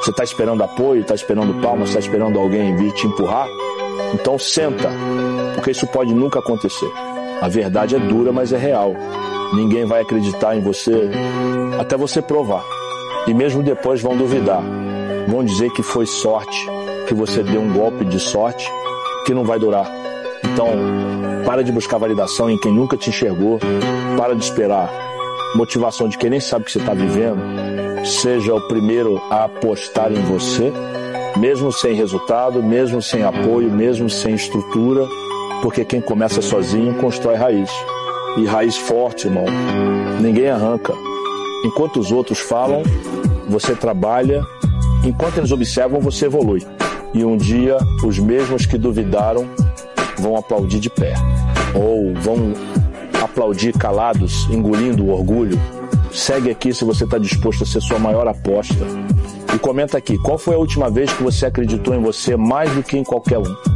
Você está esperando apoio, está esperando palmas, está esperando alguém vir te empurrar? Então senta, porque isso pode nunca acontecer. A verdade é dura, mas é real. Ninguém vai acreditar em você até você provar. E mesmo depois vão duvidar. Vão dizer que foi sorte, que você deu um golpe de sorte que não vai durar. Então, para de buscar validação em quem nunca te enxergou. Para de esperar motivação de quem nem sabe o que você está vivendo. Seja o primeiro a apostar em você, mesmo sem resultado, mesmo sem apoio, mesmo sem estrutura, porque quem começa sozinho constrói raiz. E raiz forte, irmão, ninguém arranca. Enquanto os outros falam, você trabalha. Enquanto eles observam, você evolui. E um dia, os mesmos que duvidaram vão aplaudir de pé. Ou vão aplaudir calados, engolindo o orgulho. Segue aqui se você está disposto a ser sua maior aposta. E comenta aqui, qual foi a última vez que você acreditou em você mais do que em qualquer um?